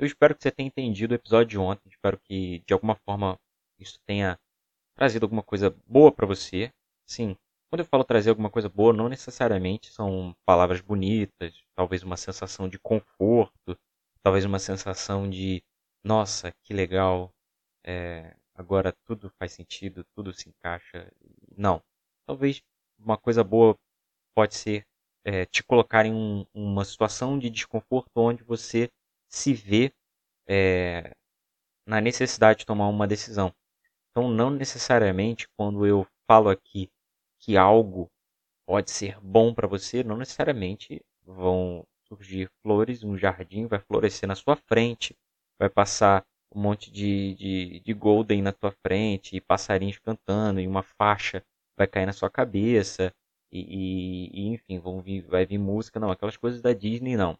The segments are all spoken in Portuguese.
Eu espero que você tenha entendido o episódio de ontem. Espero que, de alguma forma, isso tenha trazido alguma coisa boa para você. Sim, quando eu falo trazer alguma coisa boa, não necessariamente são palavras bonitas, talvez uma sensação de conforto, talvez uma sensação de, nossa, que legal, agora tudo faz sentido, tudo se encaixa. Não. Talvez uma coisa boa pode ser te colocar em uma situação de desconforto onde você se vê na necessidade de tomar uma decisão. Então, não necessariamente quando eu falo aqui que algo pode ser bom para você, não necessariamente vão surgir flores, um jardim vai florescer na sua frente, vai passar um monte de golden na tua frente, e passarinhos cantando, e uma faixa vai cair na sua cabeça, enfim, vai vir música, não, aquelas coisas da Disney, não.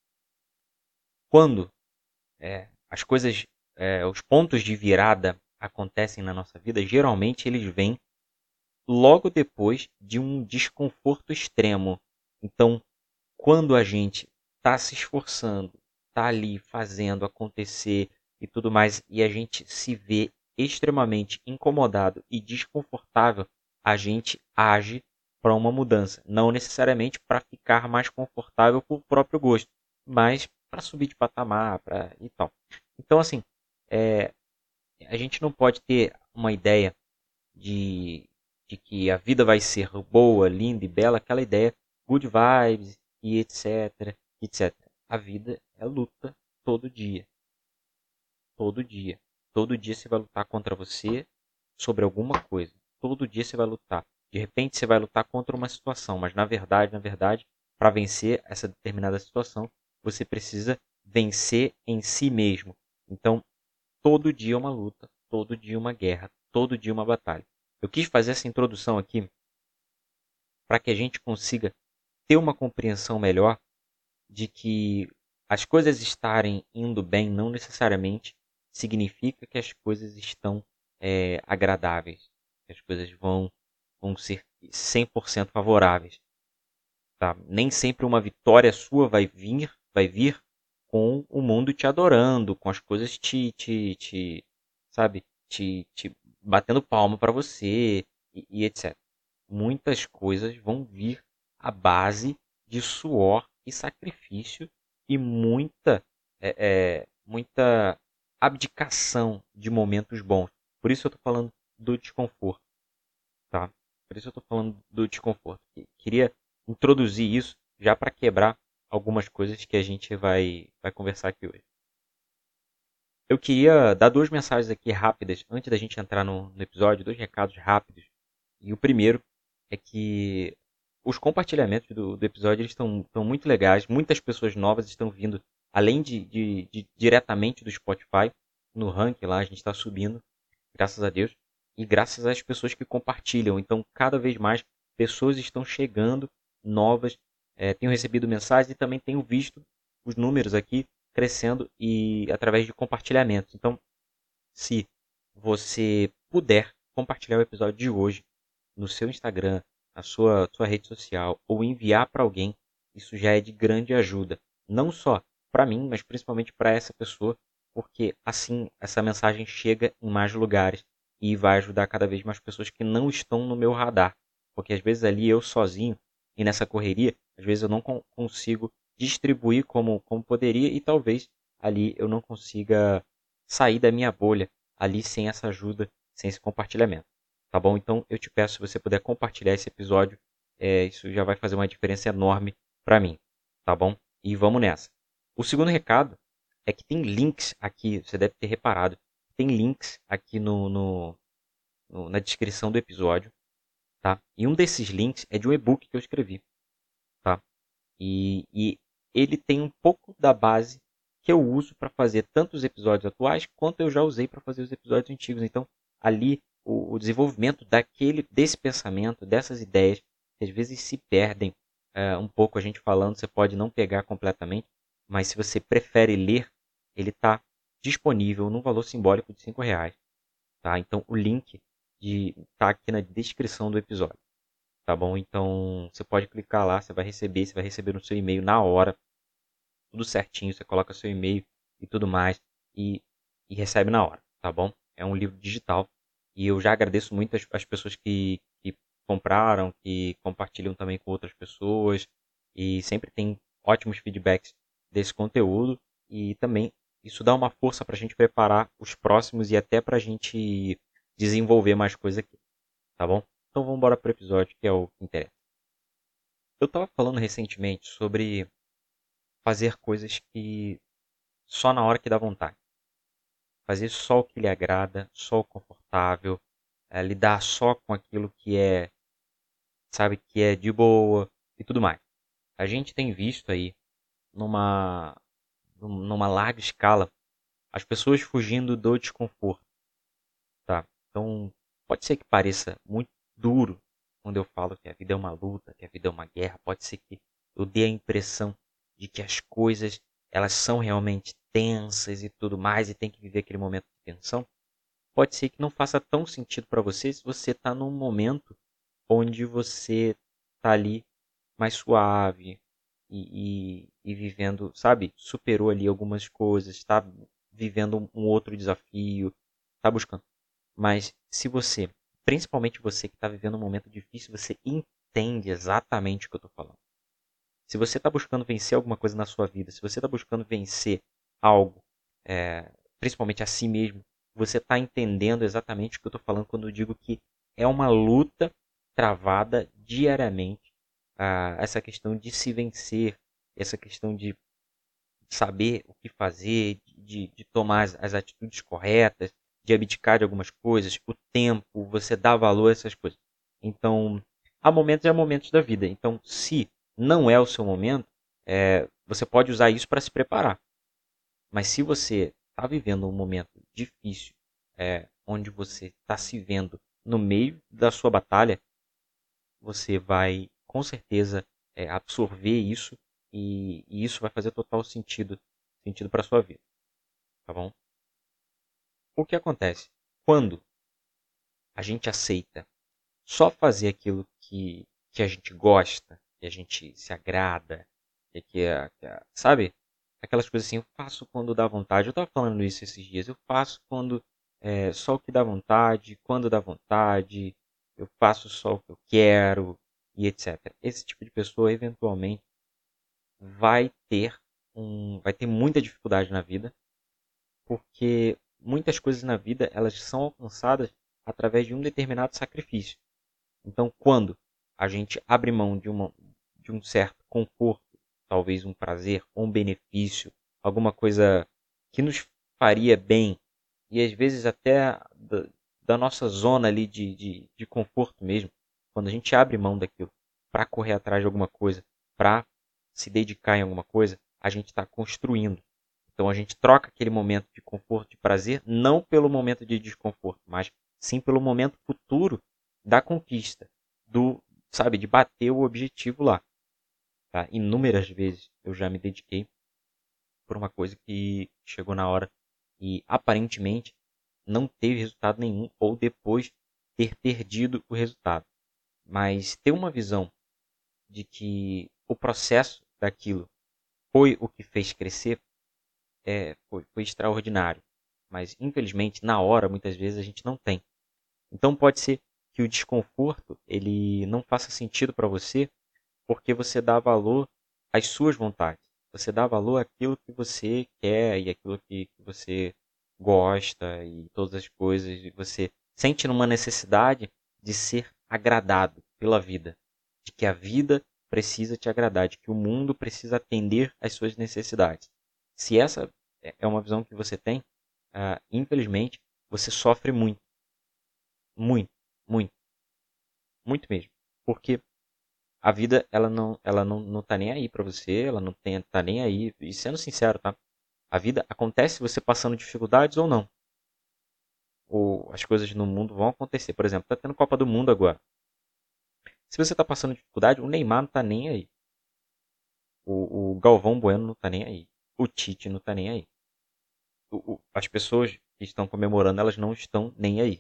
Quando as coisas, os pontos de virada acontecem na nossa vida, geralmente eles vêm logo depois de um desconforto extremo. Então, quando a gente está se esforçando, está ali fazendo acontecer e tudo mais, e a gente se vê extremamente incomodado e desconfortável, a gente age para uma mudança. Não necessariamente para ficar mais confortável por próprio gosto, mas para subir de patamar e tal. Então, assim, é, a gente não pode ter uma ideia de, de que a vida vai ser boa, linda e bela, aquela ideia good vibes e etc, etc. A vida é luta todo dia, todo dia. Todo dia você vai lutar contra você sobre alguma coisa. Todo dia você vai lutar. De repente você vai lutar contra uma situação, mas na verdade, para vencer essa determinada situação, você precisa vencer em si mesmo. Então, todo dia é uma luta, todo dia uma guerra, todo dia uma batalha. Eu quis fazer essa introdução aqui para que a gente consiga ter uma compreensão melhor de que as coisas estarem indo bem não necessariamente significa que as coisas estão agradáveis, que as coisas vão ser 100% favoráveis. Tá? Nem sempre uma vitória sua vai vir com o mundo te adorando, com as coisas sabe, te batendo palma para você e etc. Muitas coisas vão vir à base de suor e sacrifício e muita abdicação de momentos bons. Por isso eu estou falando do desconforto, tá? Por isso eu estou falando do desconforto. Queria introduzir isso já para quebrar algumas coisas que a gente vai conversar aqui hoje. Eu queria dar duas mensagens aqui rápidas antes da gente entrar no episódio, dois recados rápidos. E o primeiro é que os compartilhamentos do episódio eles estão muito legais. Muitas pessoas novas estão vindo, além de diretamente do Spotify, no ranking lá, a gente está subindo, graças a Deus. E graças às pessoas que compartilham. Então, cada vez mais pessoas estão chegando novas. Tenho recebido mensagens e também tenho visto os números aqui crescendo e através de compartilhamentos. Então, se você puder compartilhar o episódio de hoje no seu Instagram, na sua rede social ou enviar para alguém, isso já é de grande ajuda. Não só para mim, mas principalmente para essa pessoa, porque assim essa mensagem chega em mais lugares e vai ajudar cada vez mais pessoas que não estão no meu radar. Porque às vezes ali eu sozinho e nessa correria, às vezes eu não consigo distribuir como poderia e talvez ali eu não consiga sair da minha bolha ali sem essa ajuda, sem esse compartilhamento. Tá bom? Então eu te peço se você puder compartilhar esse episódio, isso já vai fazer uma diferença enorme para mim. Tá bom? E vamos nessa. O segundo recado é que tem links aqui, você deve ter reparado, tem links aqui na descrição do episódio. Tá? E um desses links é de um e-book que eu escrevi. Tá? E ele tem um pouco da base que eu uso para fazer tanto os episódios atuais quanto eu já usei para fazer os episódios antigos. Então, ali o desenvolvimento desse pensamento, dessas ideias, que às vezes se perdem um pouco a gente falando, você pode não pegar completamente, mas se você prefere ler, ele está disponível num valor simbólico de R$ 5. Tá? Então, o link está aqui na descrição do episódio. Tá bom? Então, você pode clicar lá, você vai receber no seu e-mail na hora, tudo certinho, você coloca seu e-mail e tudo mais, e, e recebe na hora, tá bom? É um livro digital e eu já agradeço muito as pessoas que compraram, que compartilham também com outras pessoas e sempre tem ótimos feedbacks desse conteúdo e também isso dá uma força para a gente preparar os próximos e até para a gente desenvolver mais coisa aqui, tá bom? Então vamos embora para o episódio que é o que interessa. Eu estava falando recentemente sobre fazer coisas que só na hora que dá vontade. Fazer só o que lhe agrada, só o confortável, lidar só com aquilo que é, sabe, que é de boa e tudo mais. A gente tem visto aí numa numa larga escala as pessoas fugindo do desconforto, tá? Então, pode ser que pareça muito duro quando eu falo que a vida é uma luta, que a vida é uma guerra, pode ser que eu dê a impressão de que as coisas elas são realmente tensas e tudo mais e tem que viver aquele momento de tensão. Pode ser que não faça tão sentido para você se você está num momento onde você está ali mais suave e vivendo, sabe, superou ali algumas coisas, está vivendo um outro desafio, está buscando. Mas se você, principalmente você que está vivendo um momento difícil, você entende exatamente o que eu estou falando. Se você está buscando vencer alguma coisa na sua vida, se você está buscando vencer algo, principalmente a si mesmo, você está entendendo exatamente o que eu estou falando quando eu digo que é uma luta travada diariamente. Essa questão de se vencer, essa questão de saber o que fazer, de tomar as atitudes corretas, de abdicar de algumas coisas, o tempo, você dá valor a essas coisas. Então, há momentos e há momentos da vida. Então, se não é o seu momento, você pode usar isso para se preparar. Mas se você está vivendo um momento difícil, onde você está se vendo no meio da sua batalha, você vai com certeza absorver isso e isso vai fazer total sentido para sua vida, tá bom? O que acontece quando a gente aceita só fazer aquilo que a gente gosta, que a gente se agrada, sabe? Aquelas coisas assim, eu faço quando dá vontade. Eu estava falando isso esses dias. Eu faço quando só o que dá vontade, quando dá vontade. Eu faço só o que eu quero e etc. Esse tipo de pessoa, eventualmente, vai ter muita dificuldade na vida, porque muitas coisas na vida elas são alcançadas através de um determinado sacrifício. Então, quando a gente abre mão de um certo conforto, talvez um prazer ou um benefício, alguma coisa que nos faria bem, e às vezes até da nossa zona ali de conforto mesmo, quando a gente abre mão daquilo para correr atrás de alguma coisa, para se dedicar em alguma coisa, a gente está construindo. Então a gente troca aquele momento de conforto, de prazer, não pelo momento de desconforto, mas sim pelo momento futuro da conquista, sabe, de bater o objetivo lá. Tá? Inúmeras vezes eu já me dediquei por uma coisa que chegou na hora e aparentemente não teve resultado nenhum ou depois ter perdido o resultado. Mas ter uma visão de que o processo daquilo foi o que fez crescer foi extraordinário. Mas infelizmente na hora muitas vezes a gente não tem. Então pode ser que o desconforto ele não faça sentido para você porque você dá valor às suas vontades. Você dá valor àquilo que você quer e àquilo que você gosta e todas as coisas. E você sente numa necessidade de ser agradado pela vida. De que a vida precisa te agradar, de que o mundo precisa atender às suas necessidades. Se essa é uma visão que você tem, infelizmente, você sofre muito. Muito, muito, muito mesmo. Porque a vida, ela não tá nem aí pra você, ela não tá nem aí. E sendo sincero, tá? A vida acontece você passando dificuldades ou não. Ou as coisas no mundo vão acontecer. Por exemplo, tá tendo Copa do Mundo agora. Se você tá passando dificuldade, o Neymar não tá nem aí. O Galvão Bueno não tá nem aí. O Tite não tá nem aí. As pessoas que estão comemorando, elas não estão nem aí.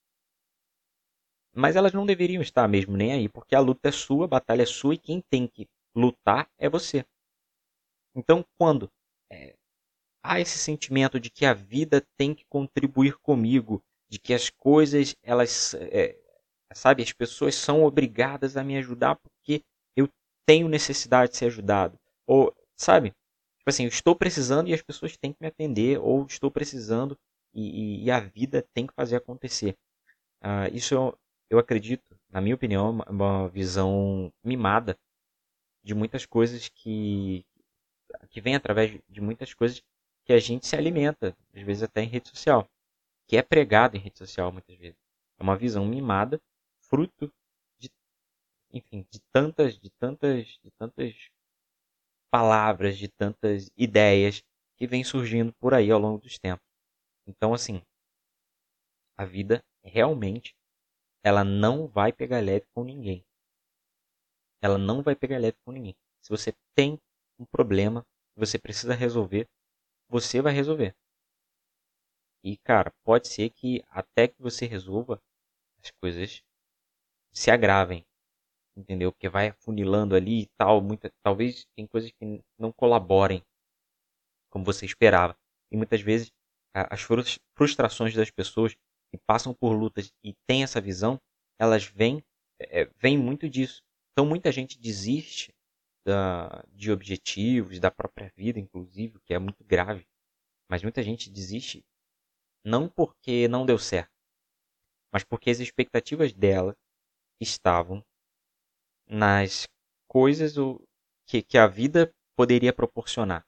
Mas elas não deveriam estar mesmo nem aí, porque a luta é sua, a batalha é sua e quem tem que lutar é você. Então, quando há esse sentimento de que a vida tem que contribuir comigo, de que as coisas, elas, sabe, as pessoas são obrigadas a me ajudar porque eu tenho necessidade de ser ajudado. Ou, sabe, tipo assim, eu estou precisando e as pessoas têm que me atender, ou estou precisando e a vida tem que fazer acontecer. Isso eu acredito, na minha opinião, é uma visão mimada de muitas coisas que vem através de muitas coisas que a gente se alimenta, às vezes até em rede social, que é pregado em rede social muitas vezes. É uma visão mimada, fruto de, enfim, de tantas palavras, de tantas ideias que vêm surgindo por aí ao longo dos tempos. Então, assim, a vida realmente ela não vai pegar leve com ninguém. Ela não vai pegar leve com ninguém. Se você tem um problema que você precisa resolver, você vai resolver. E, cara, pode ser que até que você resolva, as coisas se agravem, entendeu? Porque vai afunilando ali e tal. Talvez tem coisas que não colaborem como você esperava. E muitas vezes as frustrações das pessoas que passam por lutas e têm essa visão, elas vêm muito disso. Então muita gente desiste de objetivos, da própria vida, inclusive, o que é muito grave. Mas muita gente desiste não porque não deu certo, mas porque as expectativas dela estavam nas coisas que a vida poderia proporcionar,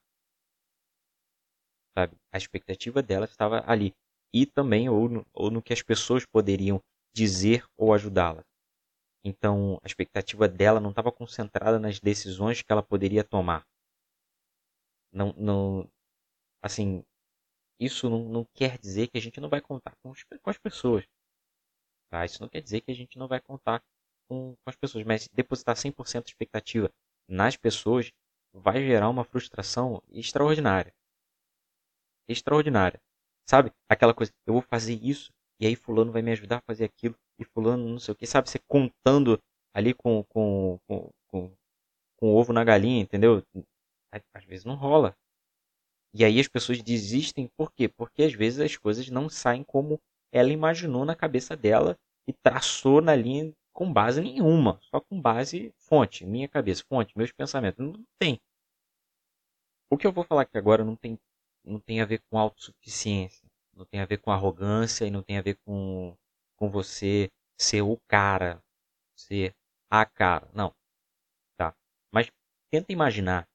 sabe? A expectativa dela estava ali. E também ou no que as pessoas poderiam dizer ou ajudá-la. Então, a expectativa dela não estava concentrada nas decisões que ela poderia tomar. Não, não, assim, isso não quer dizer que a gente não vai contar com as pessoas. Tá? Isso não quer dizer que a gente não vai contar com as pessoas. Mas depositar 100% de expectativa nas pessoas vai gerar uma frustração extraordinária. Extraordinária. Sabe? Aquela coisa, eu vou fazer isso, e aí fulano vai me ajudar a fazer aquilo, e fulano não sei o que. Sabe? Você contando ali com o ovo na galinha, entendeu? Às vezes não rola. E aí as pessoas desistem, por quê? Porque às vezes as coisas não saem como ela imaginou na cabeça dela e traçou na linha com base nenhuma, só com base fonte, minha cabeça, fonte, meus pensamentos. Não tem. O que eu vou falar aqui agora não tem a ver com autossuficiência, não tem a ver com arrogância e não tem a ver com você ser o cara, ser a cara. Não, tá? Mas tenta imaginar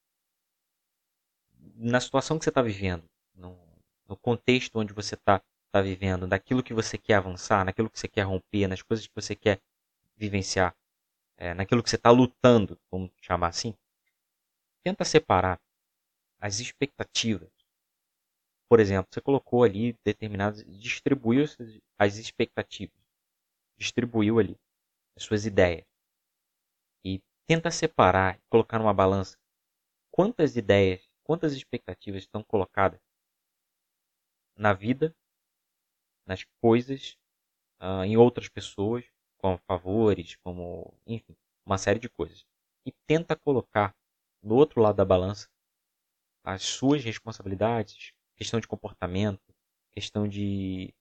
na situação que você está vivendo, no contexto onde você tá vivendo, daquilo que você quer avançar, naquilo que você quer romper, nas coisas que você quer vivenciar, naquilo que você está lutando, vamos chamar assim, tenta separar as expectativas. Por exemplo, você colocou ali determinadas, distribuiu as expectativas, distribuiu ali as suas ideias e tenta separar, colocar numa balança quantas ideias, quantas expectativas estão colocadas na vida, nas coisas, em outras pessoas, como favores, como, enfim, uma série de coisas. E tenta colocar no outro lado da balança as suas responsabilidades, questão de comportamento, questão de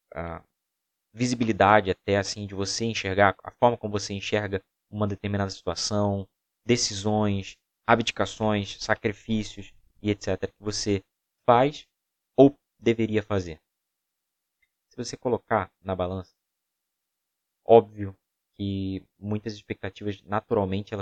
visibilidade até assim, de você enxergar, a forma como você enxerga uma determinada situação, decisões, abdicações, sacrifícios e etc. que você faz ou deveria fazer. Se você colocar na balança, óbvio que muitas expectativas, naturalmente,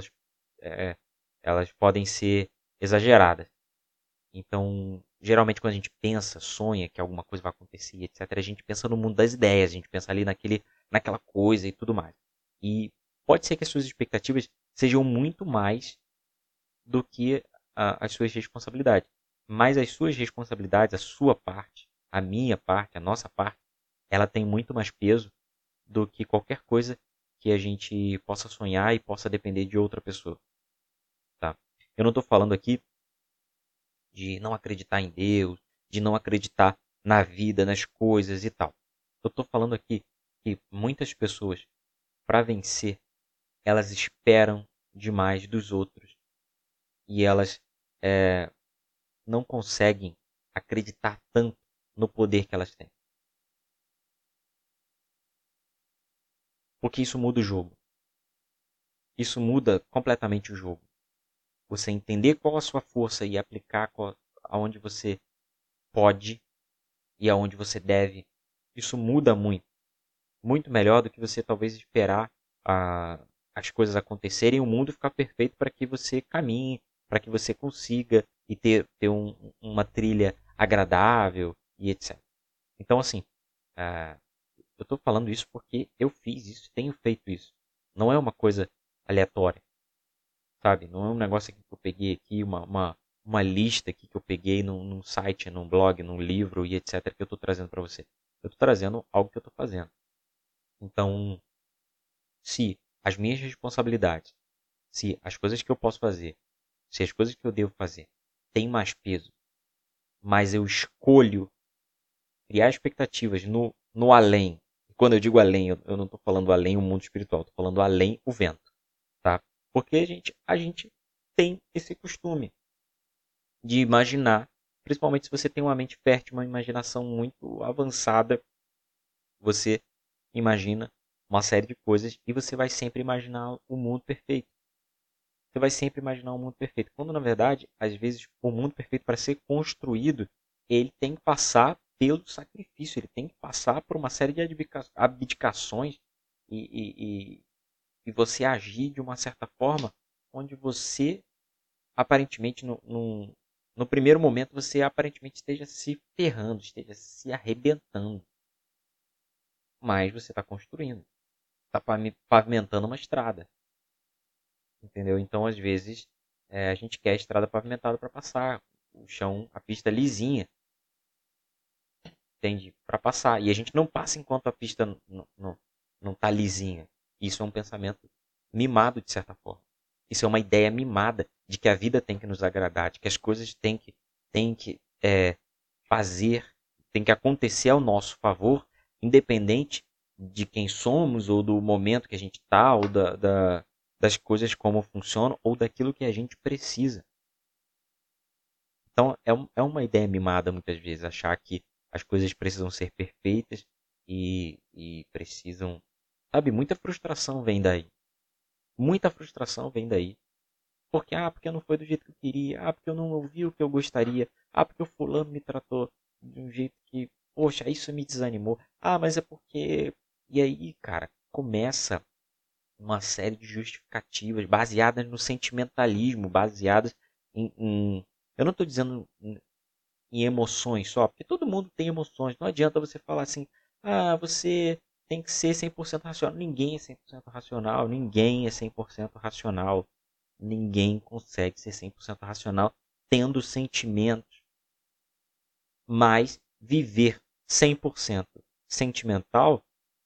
elas podem ser exageradas. Então, geralmente, quando a gente pensa, sonha que alguma coisa vai acontecer, etc., a gente pensa no mundo das ideias, a gente pensa ali naquela coisa e tudo mais. E pode ser que as suas expectativas sejam muito mais do que as suas responsabilidades. Mas as suas responsabilidades, a sua parte, a minha parte, a nossa parte, ela tem muito mais peso do que qualquer coisa que a gente possa sonhar e possa depender de outra pessoa. Tá? Eu não estou falando aqui de não acreditar em Deus, de não acreditar na vida, nas coisas e tal. Eu estou falando aqui que muitas pessoas, para vencer, elas esperam demais dos outros e elas não conseguem acreditar tanto no poder que elas têm. Porque isso muda o jogo. Isso muda completamente o jogo. Você entender qual a sua força e aplicar aonde você pode e aonde você deve, isso muda muito. Muito melhor do que você talvez esperar as coisas acontecerem e o mundo ficar perfeito para que você caminhe, para que você consiga e ter uma trilha agradável e etc. Então, assim, eu estou falando isso porque eu fiz isso, tenho feito isso. Não é uma coisa aleatória, sabe? Não é um negócio aqui que eu peguei aqui, uma lista aqui que eu peguei num site, num blog, num livro e etc. que eu estou trazendo para você. Eu estou trazendo algo que eu estou fazendo. Então, se as minhas responsabilidades, se as coisas que eu posso fazer, se as coisas que eu devo fazer têm mais peso, mas eu escolho criar expectativas no além. Quando eu digo além, eu não estou falando além o mundo espiritual, estou falando além o vento, tá? Porque a gente tem esse costume de imaginar, principalmente se você tem uma mente fértil, uma imaginação muito avançada, você imagina uma série de coisas e você vai sempre imaginar o mundo perfeito. Você vai sempre imaginar um mundo perfeito. Quando, na verdade, às vezes, o mundo perfeito, para ser construído, ele tem que passar pelo sacrifício, ele tem que passar por uma série de abdicações e você agir de uma certa forma onde você, aparentemente, no primeiro momento, você aparentemente esteja se ferrando, esteja se arrebentando. Mas você está construindo, está pavimentando uma estrada. Entendeu? Então, às vezes, a gente quer a estrada pavimentada para passar, o chão, a pista lisinha, entende? Para passar. E a gente não passa enquanto a pista não está lisinha. Isso é um pensamento mimado, de certa forma. Isso é uma ideia mimada de que a vida tem que nos agradar, de que as coisas têm que fazer, tem que acontecer ao nosso favor, independente de quem somos, ou do momento que a gente está, ou das coisas como funcionam, ou daquilo que a gente precisa. Então, é uma ideia mimada, muitas vezes, achar que as coisas precisam ser perfeitas e precisam... Sabe, muita frustração vem daí. Muita frustração vem daí. Porque não foi do jeito que eu queria. Porque eu não ouvi o que eu gostaria. Porque o fulano me tratou de um jeito que, poxa, isso me desanimou. Mas é porque... E aí, cara, começa uma série de justificativas baseadas no sentimentalismo, baseadas eu não estou dizendo em emoções só, porque todo mundo tem emoções. Não adianta você falar assim, você tem que ser 100% racional. Ninguém é 100% racional, ninguém é 100% racional. Ninguém consegue ser 100% racional tendo sentimentos. Mas viver 100% sentimental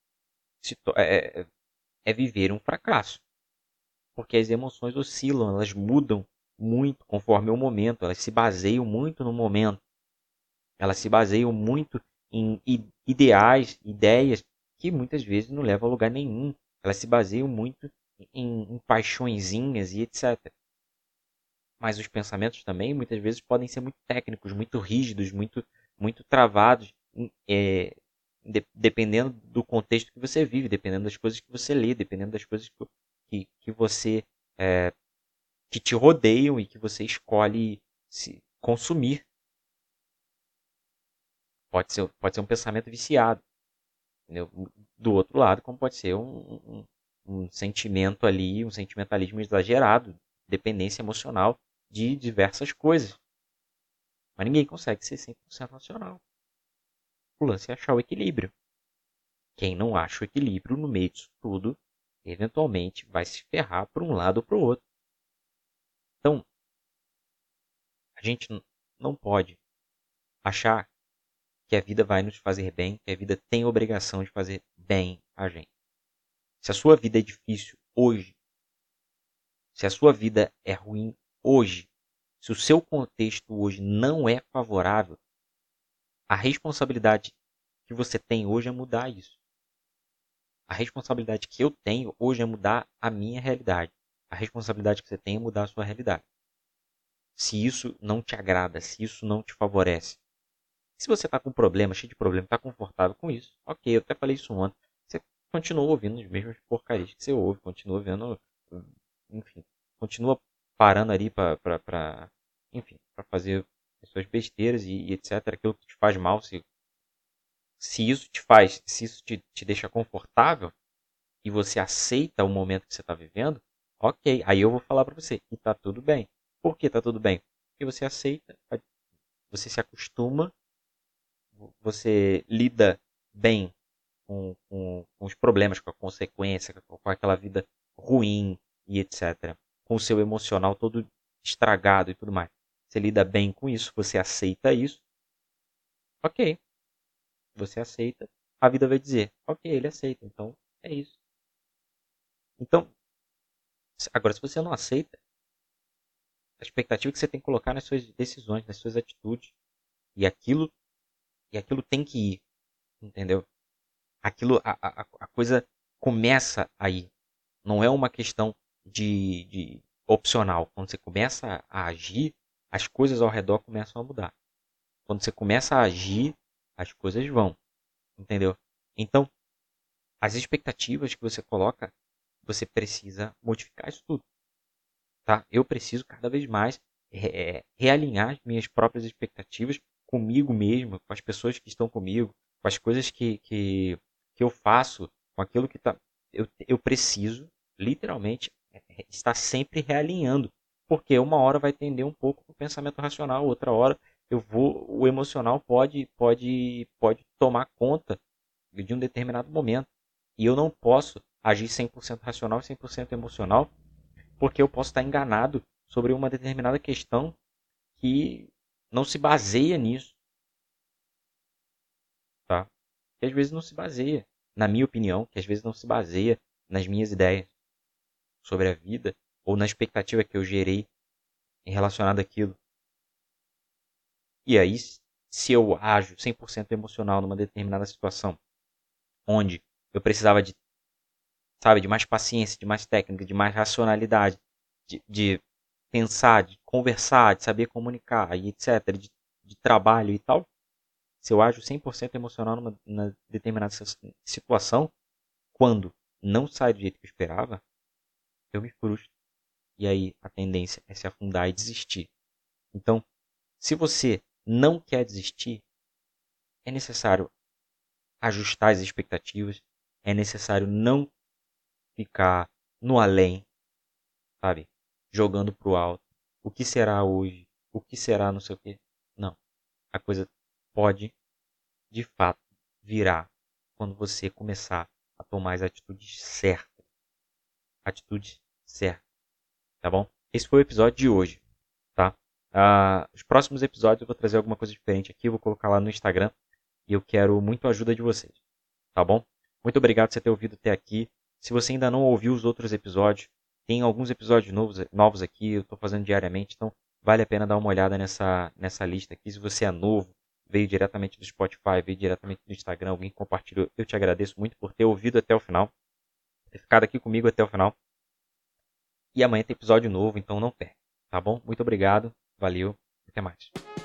é viver um fracasso. Porque as emoções oscilam, elas mudam muito conforme o momento, elas se baseiam muito no momento, elas se baseiam muito em ideais, ideias que muitas vezes não levam a lugar nenhum, elas se baseiam muito em paixõezinhas e etc. Mas os pensamentos também muitas vezes podem ser muito técnicos, muito rígidos, muito travados, dependendo do contexto que você vive, dependendo das coisas que você lê, dependendo das coisas que você que te rodeiam e que você escolhe se consumir. Pode ser um pensamento viciado, entendeu? Do outro lado, como pode ser um sentimento ali, um sentimentalismo exagerado, dependência emocional de diversas coisas. Mas ninguém consegue ser 100% racional. O lance é achar o equilíbrio. Quem não acha o equilíbrio no meio disso tudo, eventualmente vai se ferrar para um lado ou para o outro. Então, a gente não pode achar que a vida vai nos fazer bem, que a vida tem a obrigação de fazer bem a gente. Se a sua vida é difícil hoje, se a sua vida é ruim hoje, se o seu contexto hoje não é favorável, a responsabilidade que você tem hoje é mudar isso. A responsabilidade que eu tenho hoje é mudar a minha realidade. A responsabilidade que você tem é mudar a sua realidade. Se isso não te agrada, se isso não te favorece, Se você está com problema, cheio de problema, está confortável com isso, ok, eu até falei isso ontem, você continua ouvindo as mesmas porcarias que você ouve, continua vendo, enfim, continua parando ali para enfim, para fazer as suas besteiras e etc, aquilo que te faz mal, se isso te faz, se isso te deixa confortável e você aceita o momento que você está vivendo, ok, aí eu vou falar para você, e tá tudo bem. Por que tá tudo bem? Porque você aceita, você se acostuma, você lida bem com os problemas, com a consequência, com aquela vida ruim e etc. Com o seu emocional todo estragado e tudo mais. Você lida bem com isso, você aceita isso, ok. Você aceita, a vida vai dizer, ok, ele aceita, então é isso. Então, agora se você não aceita, a expectativa que você tem que colocar nas suas decisões, nas suas atitudes, e aquilo, e aquilo tem que ir, entendeu? Aquilo, a coisa começa a ir. Não é uma questão de opcional. Quando você começa a agir, as coisas ao redor começam a mudar. Quando você começa a agir, as coisas vão, entendeu? Então, as expectativas que você coloca, você precisa modificar isso tudo, tá? Eu preciso cada vez mais realinhar as minhas próprias expectativas comigo mesmo, com as pessoas que estão comigo, com as coisas que eu faço, com aquilo que tá. Eu preciso, literalmente, estar sempre realinhando. Porque uma hora vai tender um pouco para o pensamento racional, outra hora o emocional pode tomar conta de um determinado momento. E eu não posso agir 100% racional e 100% emocional, porque eu posso estar enganado sobre uma determinada questão que não se baseia nisso, tá? Que às vezes não se baseia, na minha opinião, que às vezes não se baseia nas minhas ideias sobre a vida ou na expectativa que eu gerei em relacionado àquilo. E aí, se eu ajo 100% emocional numa determinada situação, onde eu precisava de, sabe, de mais paciência, de mais técnica, de mais racionalidade, de pensar, de conversar, de saber comunicar e etc., de trabalho e tal, se eu ajo 100% emocional numa determinada situação, quando não sai do jeito que eu esperava, eu me frustro. E aí a tendência é se afundar e desistir. Então, se você não quer desistir, é necessário ajustar as expectativas, é necessário não ficar no além, sabe? Jogando pro alto. O que será hoje? O que será não sei o quê? Não. A coisa pode, de fato, virar quando você começar a tomar as atitudes certas. Atitudes certas, tá bom? Esse foi o episódio de hoje, tá? Os próximos episódios eu vou trazer alguma coisa diferente aqui, vou colocar lá no Instagram e eu quero muito a ajuda de vocês, tá bom? Muito obrigado por você ter ouvido até aqui. Se você ainda não ouviu os outros episódios, tem alguns episódios novos aqui, eu estou fazendo diariamente, então vale a pena dar uma olhada nessa lista aqui. Se você é novo, veio diretamente do Spotify, veio diretamente do Instagram, alguém compartilhou, eu te agradeço muito por ter ouvido até o final, ter ficado aqui comigo até o final. E amanhã tem episódio novo, então não perde, tá bom? Muito obrigado, valeu, até mais.